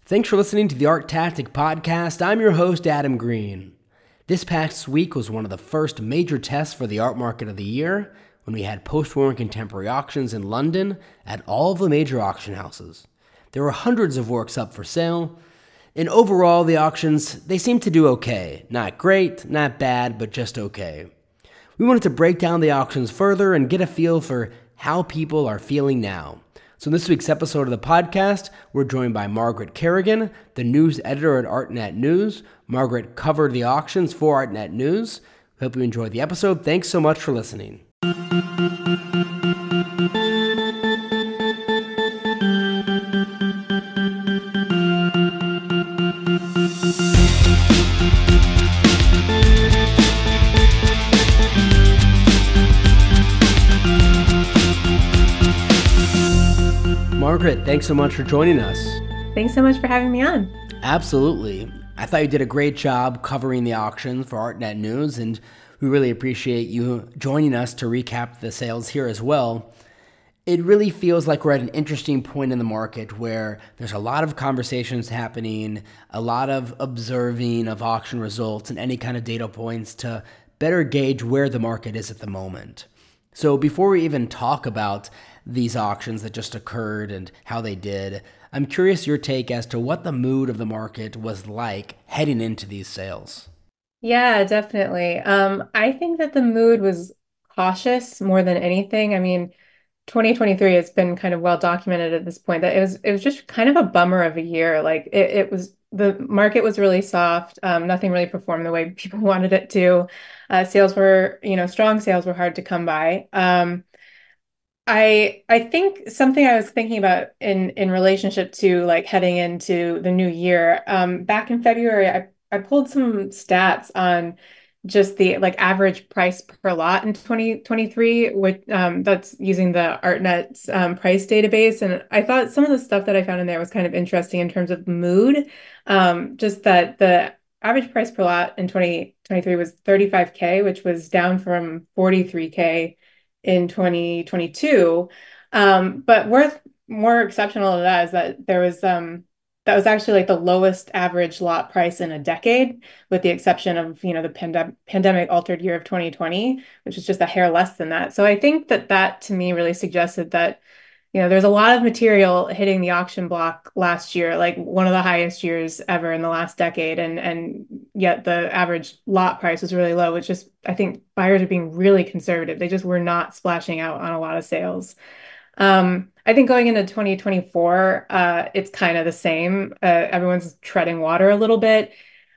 Thanks for listening to the Art Tactic Podcast. I'm your host, Adam Green. This past week was one of the first major tests for the art market of the year when we had post-war and contemporary auctions in London at all of the major auction houses. There were hundreds of works up for sale, and overall the auctions, they seemed to do okay. Not great, not bad, but just okay. We wanted to break down the auctions further and get a feel for how people are feeling now. So in this week's episode of the podcast, we're joined by Margaret Kerrigan, the news editor at ArtNet News. Margaret covered the auctions for ArtNet News. Hope you enjoyed the episode. Thanks so much for listening. Margaret, thanks so much for joining us. Thanks so much for having me on. Absolutely. I thought you did a great job covering the auctions for ArtNet News, and we really appreciate you joining us to recap the sales here as well. It really feels like we're at an interesting point in the market where there's a lot of conversations happening, a lot of observing of auction results and any kind of data points to better gauge where the market is at the moment. So before we even talk about these auctions that just occurred and how they did, I'm curious your take as to what the mood of the market was like heading into these sales. Yeah, definitely. I think that the mood was cautious more than anything. I mean, 2023 has been kind of well documented at this point that it was just kind of a bummer of a year. Like it was the market was really soft. Nothing really performed the way people wanted it to. Sales were, strong sales were hard to come by. I think something I was thinking about in relationship to like heading into the new year, back in February, I pulled some stats on just the like average price per lot in 2023, which that's using the ArtNet's price database. And I thought some of the stuff that I found in there was kind of interesting in terms of mood. Just that the average price per lot in 2023 was 35K, which was down from 43K in 2022. But worth more exceptional to that is that there was that was actually like the lowest average lot price in a decade, with the exception of, the pandemic altered year of 2020, which is just a hair less than that. So I think that to me really suggested that, there's a lot of material hitting the auction block last year, like one of the highest years ever in the last decade. And yet the average lot price was really low, which just, I think buyers are being really conservative. They just were not splashing out on a lot of sales. I think going into 2024, it's kind of the same. Everyone's treading water a little bit.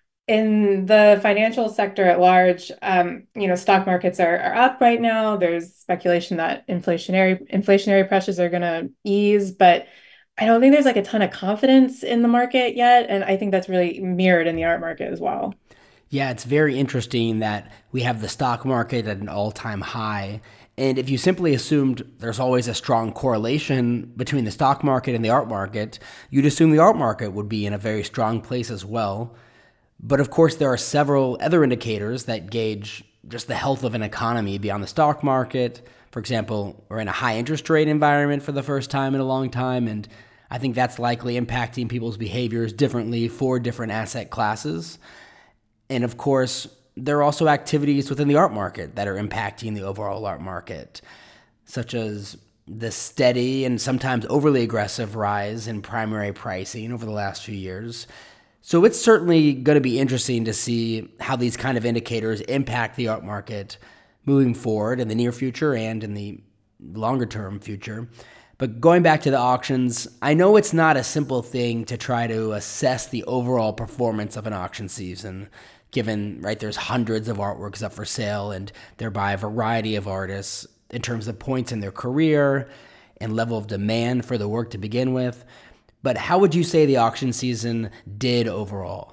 In the financial sector at large, stock markets are up right now. There's speculation that inflationary pressures are going to ease, but I don't think there's like a ton of confidence in the market yet. And I think that's really mirrored in the art market as well. Yeah, it's very interesting that we have the stock market at an all-time high. And if you simply assumed there's always a strong correlation between the stock market and the art market, you'd assume the art market would be in a very strong place as well. But of course, there are several other indicators that gauge just the health of an economy beyond the stock market. For example, we're in a high interest rate environment for the first time in a long time, and I think that's likely impacting people's behaviors differently for different asset classes. And of course, there are also activities within the art market that are impacting the overall art market, such as the steady and sometimes overly aggressive rise in primary pricing over the last few years. So it's certainly going to be interesting to see how these kind of indicators impact the art market moving forward in the near future and in the longer term future. But going back to the auctions, I know it's not a simple thing to try to assess the overall performance of an auction season, given, right, there's hundreds of artworks up for sale and they're by a variety of artists in terms of points in their career and level of demand for the work to begin with. But how would you say the auction season did overall?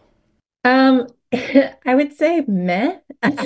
I would say meh.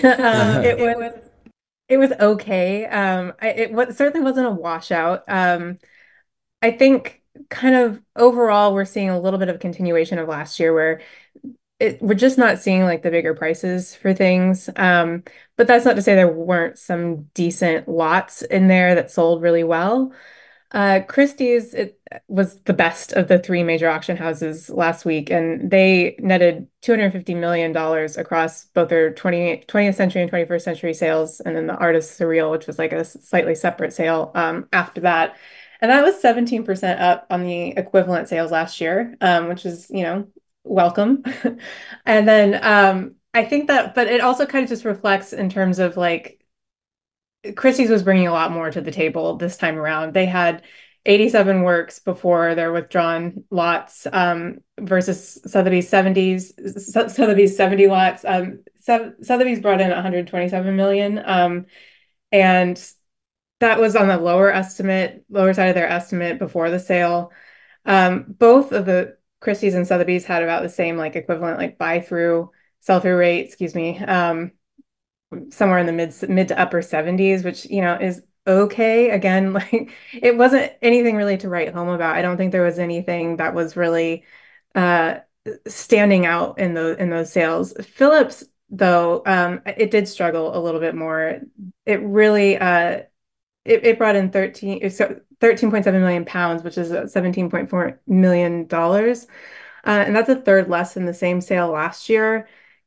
It was okay. Certainly wasn't a washout. I think kind of overall we're seeing a little bit of a continuation of last year where we're just not seeing like the bigger prices for things. But that's not to say there weren't some decent lots in there that sold really well. Christie's it was the best of the three major auction houses last week, and they netted $250 million across both their 20th century and 21st century sales, and then the Artist Surreal, which was like a slightly separate sale after that. And that was 17% up on the equivalent sales last year, which is, welcome. And then I think that, but it also kind of just reflects in terms of like Christie's was bringing a lot more to the table this time around. They had 87 works before their withdrawn lots versus Sotheby's 70 lots. Sotheby's brought in 127 million. And that was on the lower side of their estimate before the sale. Both of the Christie's and Sotheby's had about the same like equivalent like sell through rate, excuse me. Somewhere in the mid to upper 70s, which, is okay. Again, like it wasn't anything really to write home about. I don't think there was anything that was really uh standing out in those sales. Phillips, though, it did struggle a little bit more. It really it brought in 13.7 million pounds, which is $17.4 million. And that's a third less than the same sale last year.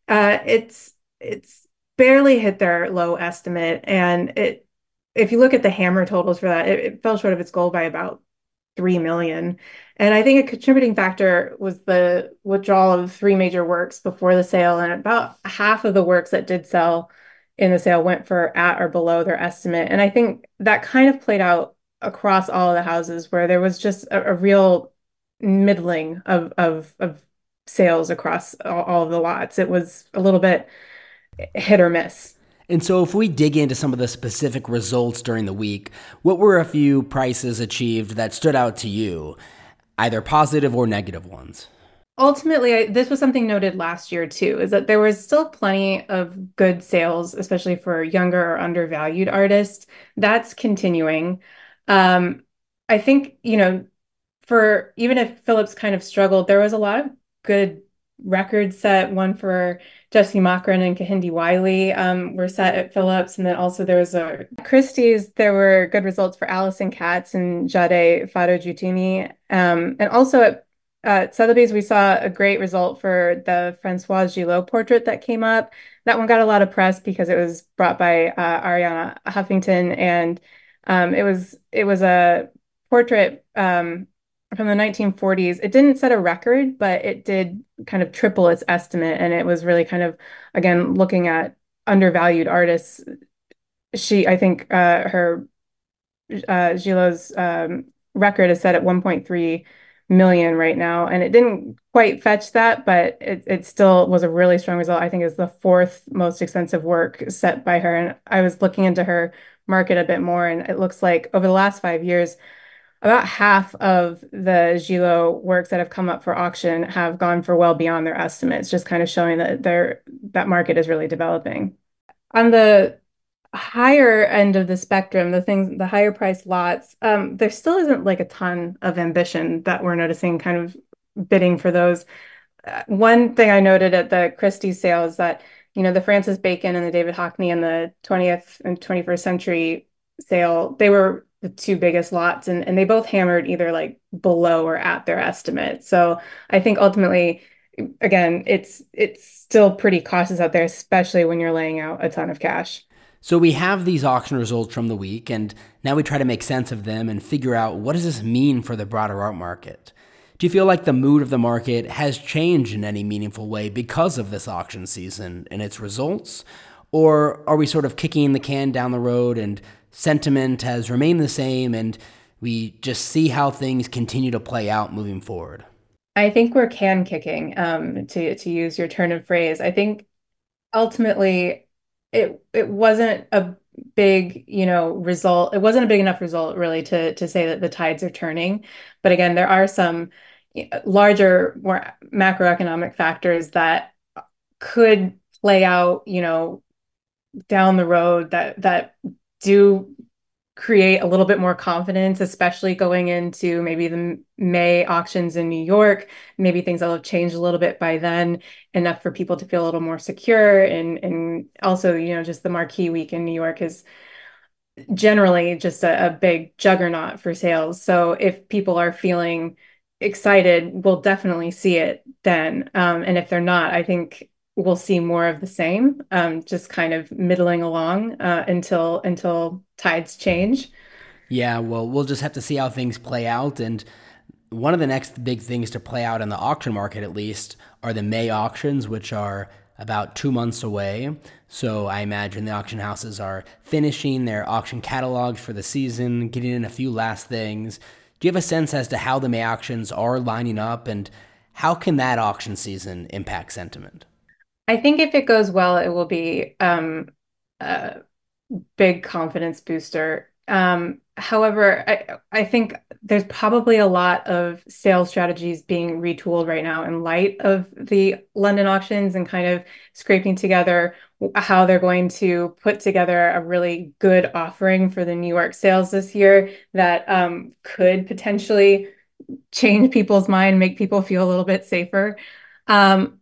It's barely hit their low estimate, and if you look at the hammer totals for that, it fell short of its goal by about 3 million. And I think a contributing factor was the withdrawal of three major works before the sale, and about half of the works that did sell in the sale went for at or below their estimate. And I think that kind of played out across all of the houses where there was just a real middling of sales across all of the lots. It was a little bit hit or miss. And so, if we dig into some of the specific results during the week, what were a few prices achieved that stood out to you, either positive or negative ones? Ultimately, this was something noted last year too, is that there was still plenty of good sales, especially for younger or undervalued artists. That's continuing. Um, I think, for even if Phillips kind of struggled, there was a lot of good records set. One for Jesse Mockran and Kehinde Wiley were set at Phillips. And then also there was a Christie's, there were good results for Alison Katz and Jade Fado-Jutuni. And also at Sotheby's, we saw a great result for the Francoise Gillot portrait that came up. That one got a lot of press because it was brought by Ariana Huffington, and it was a portrait from the 1940s. It didn't set a record, but it did kind of triple its estimate, and it was really kind of, again, looking at undervalued artists. I think her Gillot's record is set at 1.3 million right now, and it didn't quite fetch that, but it still was a really strong result. I think it's the fourth most expensive work set by her, and I was looking into her market a bit more, and it looks like over the last 5 years, about half of the Gillot works that have come up for auction have gone for well beyond their estimates, just kind of showing that that market is really developing. On the higher end of the spectrum, the higher price lots, there still isn't like a ton of ambition that we're noticing kind of bidding for those. One thing I noted at the Christie sale is that, the Francis Bacon and the David Hockney and the 20th and 21st century sale, they were the two biggest lots, and they both hammered either like below or at their estimate. So I think ultimately, again, it's still pretty cautious out there, especially when you're laying out a ton of cash. So we have these auction results from the week, and now we try to make sense of them and figure out what does this mean for the broader art market. Do you feel like the mood of the market has changed in any meaningful way because of this auction season and its results? Or are we sort of kicking the can down the road and sentiment has remained the same and we just see how things continue to play out moving forward? I think we're can kicking, to use your turn of phrase. I think ultimately it wasn't a big, result. It wasn't a big enough result really to say that the tides are turning. But again, there are some larger, more macroeconomic factors that could play out, down the road that do create a little bit more confidence, especially going into maybe the May auctions in New York. Maybe things will have changed a little bit by then, enough for people to feel a little more secure. And also, just the Marquee Week in New York is generally just a big juggernaut for sales. So if people are feeling excited, we'll definitely see it then. And if they're not, I think we'll see more of the same, just kind of middling along until tides change. Yeah, well, we'll just have to see how things play out. And one of the next big things to play out in the auction market, at least, are the May auctions, which are about 2 months away. So I imagine the auction houses are finishing their auction catalogs for the season, getting in a few last things. Do you have a sense as to how the May auctions are lining up, and how can that auction season impact sentiment? I think if it goes well, it will be a big confidence booster. However, I think there's probably a lot of sales strategies being retooled right now in light of the London auctions and kind of scraping together how they're going to put together a really good offering for the New York sales this year that could potentially change people's mind, make people feel a little bit safer. Um,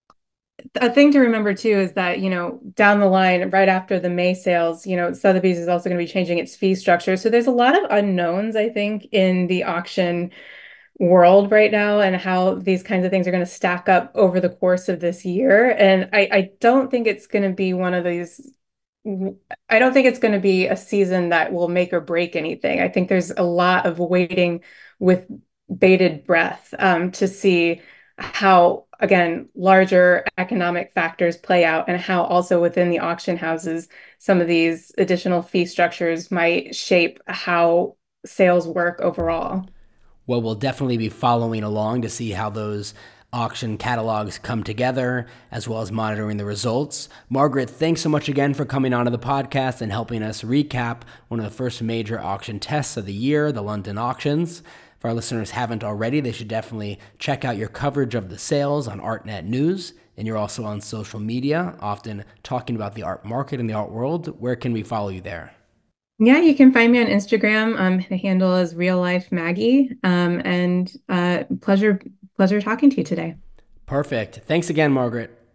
a thing to remember too is that, down the line, right after the May sales, Sotheby's is also going to be changing its fee structure. So there's a lot of unknowns, I think, in the auction world right now and how these kinds of things are going to stack up over the course of this year. And I don't think it's going to be one of these. I don't think it's going to be a season that will make or break anything. I think there's a lot of waiting with bated breath to see how, again, larger economic factors play out and how also within the auction houses, some of these additional fee structures might shape how sales work overall. Well, we'll definitely be following along to see how those auction catalogs come together, as well as monitoring the results. Margaret, thanks so much again for coming onto the podcast and helping us recap one of the first major auction tests of the year, the London auctions. If our listeners haven't already, they should definitely check out your coverage of the sales on ArtNet News. And you're also on social media, often talking about the art market and the art world. Where can we follow you there? Yeah, you can find me on Instagram. The handle is Real Life Maggie. And pleasure talking to you today. Perfect. Thanks again, Margaret.